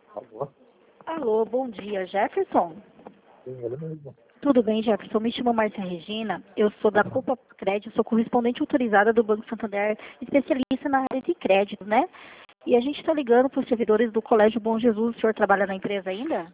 Alô? Alô, bom dia, Jefferson. Sim, ele mesmo. Tudo bem, Jefferson? Me chamo Márcia Regina, eu sou da Culpa Crédito, sou correspondente autorizada do Banco Santander, especialista na área de crédito, né? E a gente está ligando para os servidores do Colégio Bom Jesus. O senhor trabalha na empresa ainda?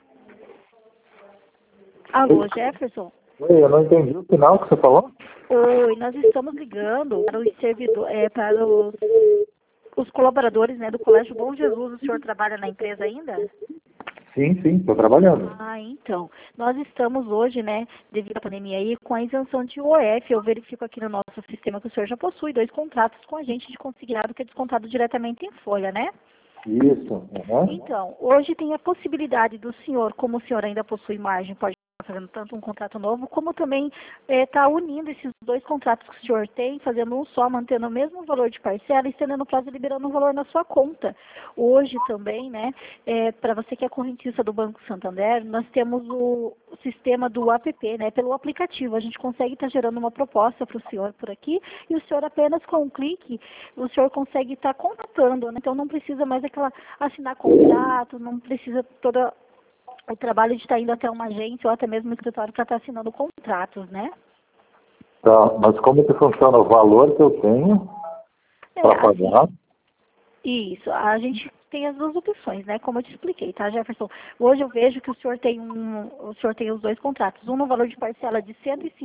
Alô, Jefferson? Oi, eu não entendi o final que você falou. Oi, nós estamos ligando para os servidores, para os colaboradores, né, do Colégio Bom Jesus. O senhor trabalha na empresa ainda? Sim, estou trabalhando. Ah, então. Nós estamos hoje, né, devido à pandemia aí, com a isenção de OF. Eu verifico aqui no nosso sistema que o senhor já possui 2 contratos com a gente de consignado, que é descontado diretamente em folha, né? Isso. Uhum. Então, hoje tem a possibilidade do senhor, como o senhor ainda possui margem, pode estar fazendo tanto um contrato novo, como também está unindo esses 2 contratos que o senhor tem, fazendo um só, mantendo o mesmo valor de parcela, estendendo o prazo e liberando um valor na sua conta. Hoje também, né, para você que é correntista do Banco Santander, nós temos o sistema do app, né, pelo aplicativo. A gente consegue estar gerando uma proposta para o senhor por aqui, e o senhor apenas com um clique, o senhor consegue estar contratando, né? Então não precisa mais assinar contrato, não precisa todo o trabalho de estar indo até uma agência ou até mesmo um escritório para estar assinando contratos, né? Tá, mas como que funciona o valor que eu tenho para Assim, pagar? isso, a gente tem as 2 opções, né? Como eu te expliquei, tá, Jefferson? Hoje eu vejo que o senhor tem os 2 contratos, um no valor de parcela de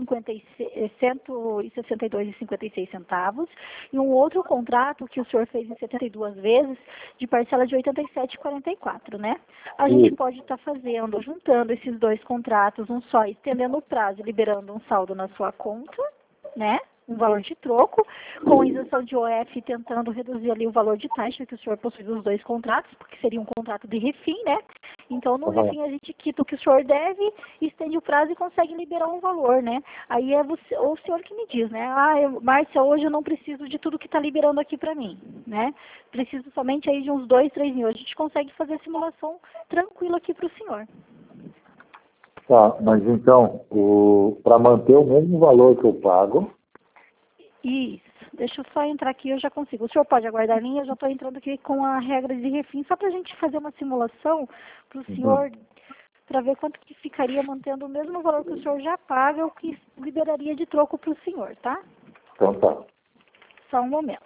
162,56 centavos e um outro contrato que o senhor fez em 72 vezes de parcela de 87,44, né? A gente Isso. pode estar fazendo, juntando esses 2 contratos, um só, estendendo o prazo, e liberando um saldo na sua conta, né? Um valor de troco, com isenção de OF, tentando reduzir ali o valor de taxa que o senhor possui dos 2 contratos, porque seria um contrato de refim, né? Então, no Uhum. refim, a gente quita o que o senhor deve, estende o prazo e consegue liberar um valor, né? Aí é você, ou o senhor que me diz, né? Márcia, hoje eu não preciso de tudo que está liberando aqui para mim, né? Preciso somente aí de uns 2, 3 mil. A gente consegue fazer a simulação tranquila aqui para o senhor. Tá, mas então, para manter o mesmo valor que eu pago, Isso. Deixa eu só entrar aqui, eu já consigo. O senhor pode aguardar a linha, eu já estou entrando aqui com a regra de refim, só para a gente fazer uma simulação para o uhum, senhor, para ver quanto que ficaria mantendo o mesmo valor que o senhor já paga, o que liberaria de troco para o senhor, tá? então tá. Só um momento.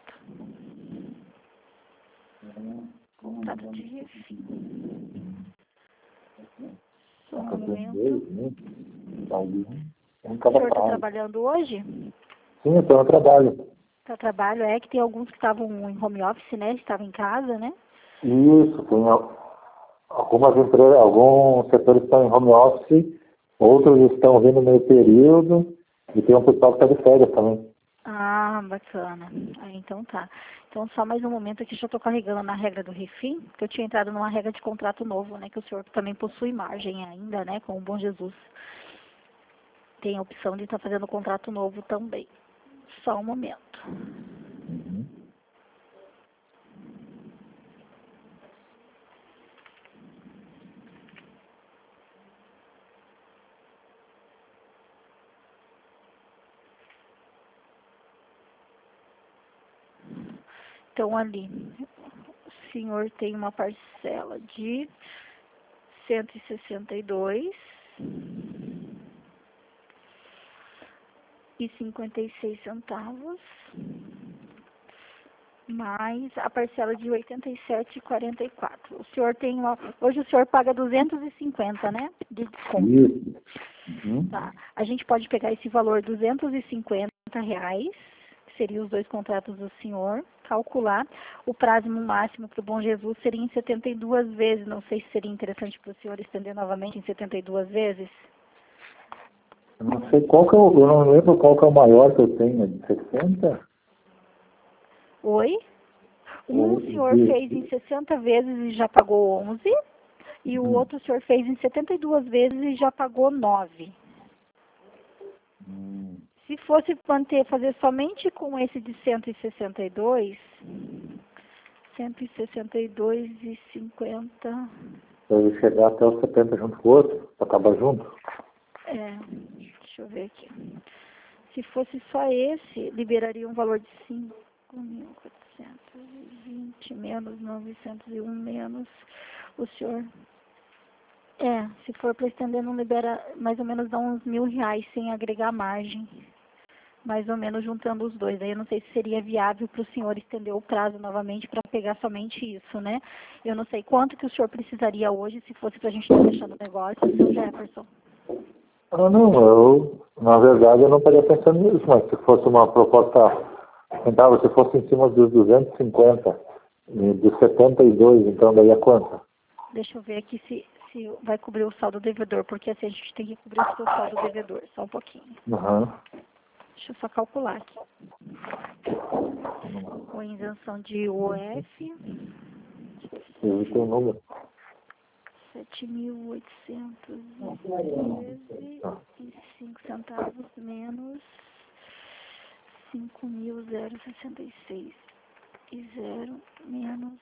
Contrato de refim. Só um Eu tenho momento. 2, né? Tá ali, um em O cada senhor está prazo. trabalhando hoje? Sim, eu estou no trabalho. Está trabalho, é que tem alguns que estavam em home office, né? Estavam em casa, né? Isso, tem algumas empresas, alguns setores estão em home office, outros estão vindo meio período, e tem um pessoal que está de férias também. Ah, bacana. Ah, então tá. Então só mais um momento aqui, já estou carregando na regra do refim, que eu tinha entrado numa regra de contrato novo, né? Que o senhor também possui margem ainda, né? Com o Bom Jesus. Tem a opção de estar fazendo contrato novo também. Só um momento. Uhum. Então ali, o senhor tem uma parcela de 162,56 centavos, mais a parcela de 87,44. O senhor tem hoje o senhor paga 250, né? De desconto. Isso. Uhum. Tá. A gente pode pegar esse valor, R$ 250, que seriam os 2 contratos do senhor, calcular. O prazo máximo para o Bom Jesus seria em 72 vezes. Não sei se seria interessante para o senhor estender novamente em 72 vezes. Eu não sei qual que eu não lembro qual que é o maior que eu tenho, é de 60? Oi? Um Ou o senhor fez em 60 vezes e já pagou 11, e o Hum. outro o senhor fez em 72 vezes e já pagou 9. Hum. Se fosse manter, fazer somente com esse de 162, 162,50, Pra eu chegar até os 70 junto com o outro, para acabar junto. deixa eu ver aqui. Se fosse só esse, liberaria um valor de 5.420 menos 901 menos O senhor... se for para estender, não libera, mais ou menos dá uns R$ 1.000 sem agregar margem. Mais ou menos juntando os dois. Aí eu não sei se seria viável para o senhor estender o prazo novamente para pegar somente isso, né? Eu não sei quanto que o senhor precisaria hoje, se fosse para a gente estar fechando o negócio, seu Jefferson. Não, na verdade, eu não estaria pensando nisso, mas se fosse uma proposta, então, se fosse em cima dos 250, dos 72, então daí a quanto? Deixa eu ver aqui se vai cobrir o saldo devedor, porque assim a gente tem que cobrir o seu saldo devedor, só um pouquinho. Uhum. Deixa eu só calcular aqui. Com isenção de UF, Eu tenho um número. 7.813,05 menos 5.066 e 0 menos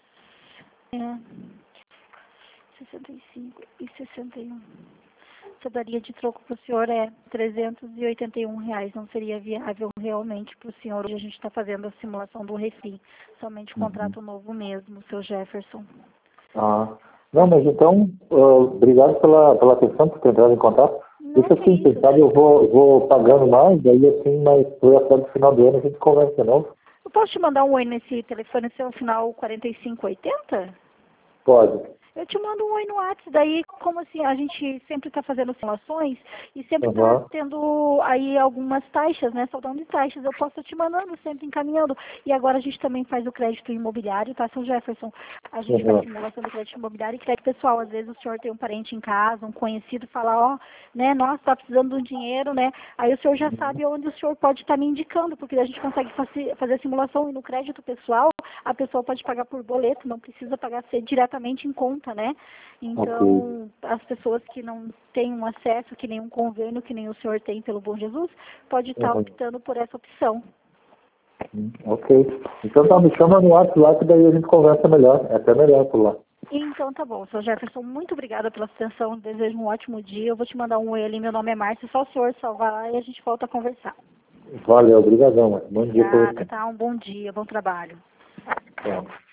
65 e 61. Você daria de troco para o senhor R$ 381. Não seria viável realmente para o senhor. Hoje a gente está fazendo a simulação do refri. Somente contrato novo mesmo, seu Jefferson. Não, mas então, obrigado pela atenção, por ter entrado em contato. Deixa assim, quem sabe eu vou pagando mais, daí assim, mas até o final do ano a gente conversa de novo. Eu posso te mandar um oi nesse telefone, seu final 4580? Pode. Eu te mando um oi no WhatsApp, daí como assim, a gente sempre está fazendo simulações e sempre está tendo aí algumas taxas, né, saudão de taxas, eu posso te mandando, sempre encaminhando. E agora a gente também faz o crédito imobiliário, tá, seu Jefferson? A gente faz simulação do crédito imobiliário e crédito pessoal. Às vezes o senhor tem um parente em casa, um conhecido, fala, né, nossa, tá precisando de um dinheiro, né, aí o senhor já sabe onde o senhor pode estar me indicando, porque a gente consegue fazer a simulação e no crédito pessoal, a pessoa pode pagar por boleto, não precisa pagar diretamente em conta, né? Então, as pessoas que não têm um acesso, que nem um convênio, que nem o senhor tem pelo Bom Jesus, pode estar optando por essa opção. Ok. Então tá, me chama no WhatsApp lá que daí a gente conversa melhor. É até melhor por lá. Então tá bom, seu Jefferson, muito obrigada pela atenção, desejo um ótimo dia. Eu vou te mandar um oi ali, meu nome é Márcia, só o senhor salvar lá e a gente volta a conversar. Valeu, obrigadão. Bom dia. Obrigada, tá? Um bom dia, bom trabalho. Tchau.